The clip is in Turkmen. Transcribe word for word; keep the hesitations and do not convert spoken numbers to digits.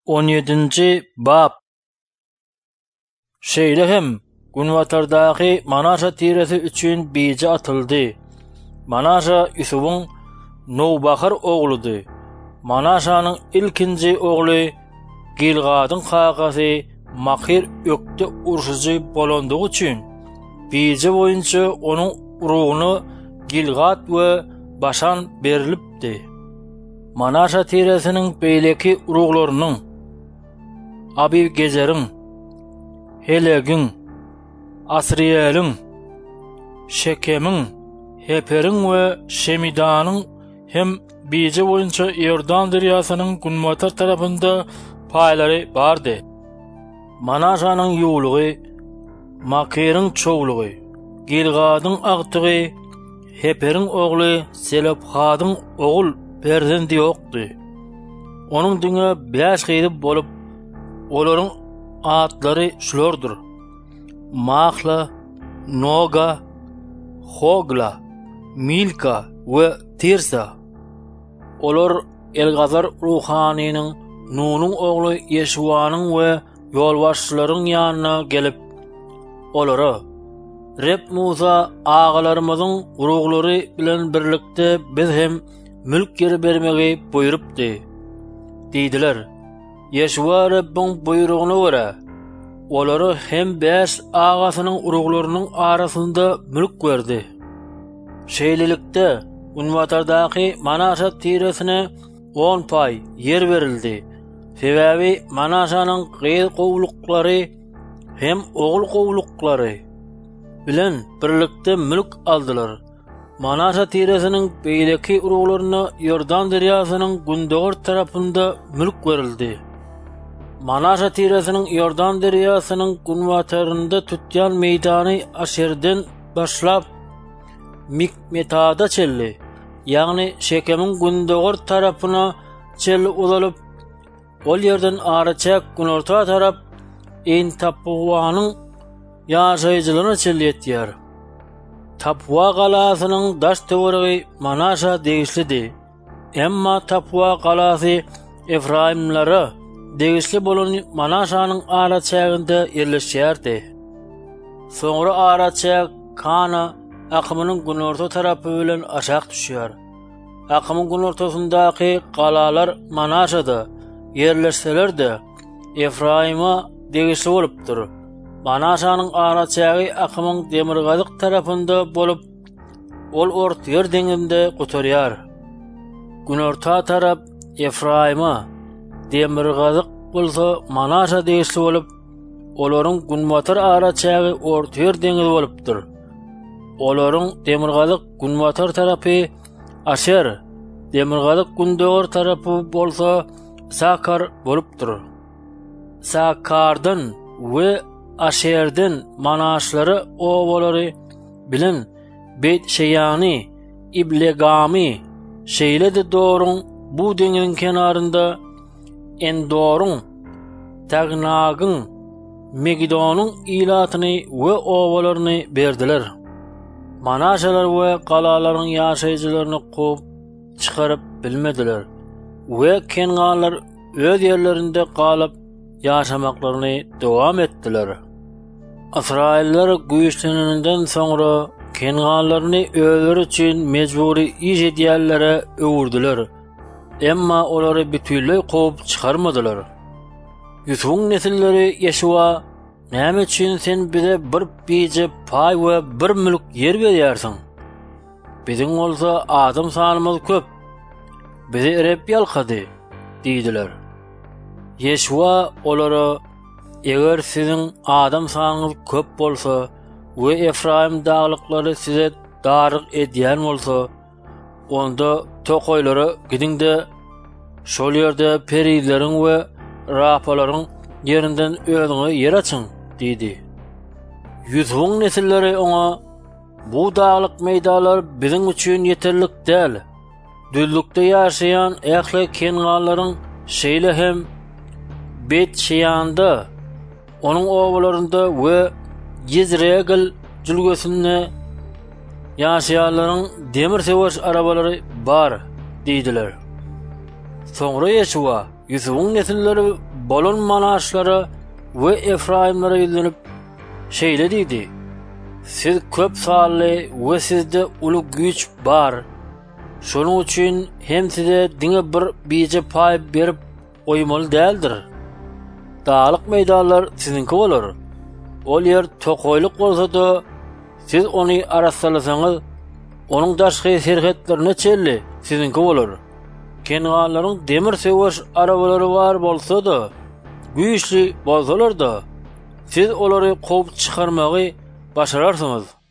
on yedinci bab. Şeýle hem Günwatardaky Manaşa tiresi üçin biji atyldy. Manaşa Ýusubyň Nowbahar ogludy. Manaşanyň ilkinji ogly Gilgadyň kakasy Mahir ökde urşujy bolandygy üçin biji boýunça onuň urugyny Gilgad we Başan berilipdi. Manaşa tiresiniň beýleki uruglarynyň Abigezeriň, Helegiň, Asriýelyň, Şekemiň, Heperiň we Şemidanyň hem biji boýunça Ýordan derýasynyň Günwatar tarapynda paýlary bardy. Manaşanyň ýuwlugy, Makiriň çoğlugy, Gilgadyň agtygy, Heperiň ogly Selophadyň ogul perzendi ýokdy. Onuň diňe beş gyýdy bolup, olaryň atlary şulardyr: Mahla, Noga, Hogla, Milka we Tirsa. Olar Elgazar ruhanynyň Nunuň ogly Ýeşuanyň we ýolbaşçylaryň ýanyna gelip olara: Rep Musa agalarymyzyň uruglary bilen birlikde biz hem mülk geri bermegi buýrupdy diýdiler. Ýeşua Rabbiň buýrugyna görä olary hem beş agasynyň uruglarynyň arasynda mülk berdi. Şeýlelikde Günwatardaky Manaşa tiresine on pay yer berildi. Sebäbi Manaşanyň gyz gowluklary hem ogul gowluklary bilen birlikde mülk aldylar. Manaşa tiresiniň beýleki uruglaryna Ýordan derýasynyň gündogor tarapynda mülk berildi. Manaşa tiresiniň Ýordan derýasynyň Günwatarynda tutýan meýdany Aşerden başlap Mikmetada çelli, ýagny Şekemiň gündogor tarapyna çelli uzalyp, ol ýerden araçak günorta tarap En Tapwanyň ýaşaýjylaryna çelli ýetýär. Tapwa galasynyň daş töweregi Manaşa degişlidi. Emma Tapwa galasy Efraimlara degişli bolan Manaşanyň araçagynda ýerleşýärdi. Soňra araçak Kana akymynyň günorta tarapy bilen aşak düşýär. Akymyň günortasyndaky galalar Manaşada ýerleşseler-de Efraima degişli bolupdyr. Manaşanyň araçagy akymyň Demirgazyk tarapynda bolup, ol Ortaýer deňinde gotarýar. Günorta tarap Efraima, Demirgazyk bolsa Manaşa degişli bolup, olaryň Günwatar araçagy Ortaýer deňinde bolupdyr. Olaryň Demirgazyk Günwatar tarapy Aşer, Demirgazyk gündogor tarapy bolsa Sakar bolupdyr. Sakardan we Aşerden Manaşlary owalary bilen Bet-Şeyani, İblegami, şeýle-de Dorun bu deňiň kenarynda Endorun, Tagnagyň, Megidonyň ilatyny we owalaryny berdiler. Manaşalar we galalaryň ýaşaýjylaryny gowy çykaryp bilmediler we kenganlar öz ýerlerinde galyp ýaşamaklaryny dowam etdiler. Israiller güýçlenenden soňra kenganlaryny özleri üçin mejburi iş edýärlere öwürdiler. Emma olary bütünlüğ gowy çykarmadylar. Ýusubyň nesilleri Ýeşua, näme üçin sen bize bir biji pay we bir mülk yer berýärsiň? Biziň bolsa adam sanymyz köp. Bizi erep ýalkady diýdiler. Ýeşua olara: Eger siziň adam sanyňyz köp bolsa we Efraim daglyklary size daryk edýän bolsa, onda tokoýlara gidinde şol ýerde perizleriň we rapalaryň ýerinden özüňe yer açyň diýdi. Ýusubyň nesilleri oňa: Bu daglyk meýdalar biziň üçin ýeterlik däl. Düzlükde ýaşaýan ähli kenganlaryň şeýle hem Bet-Şeyanda, onuň owalarynda we Yezreegil jülgesinde ýaşaýanlaryň demir sewaş arabalary bar diýdiler. Soňra Ýeşua Ýusubyň nesilleri bolon manaşlara we Efraimlara ýüzlenip şeýle diýdi: Siz köp sally we sizde uly güýç bar. Şonuň üçin hem size diňe bir bije paý berip oýmaly däldir. Dağlyk meýdanlar sizinki bolar. Ol ýer tokoýluk bolsa-da siz ony arasalasaňyz, onuň daşky serhetlerine çelli sizinki bolar. Kengallaryň demir sewaş arabalary bar bolsa-da, güýçli bolsalar-da, siz olary gowy çykarmagy başararsyňyz.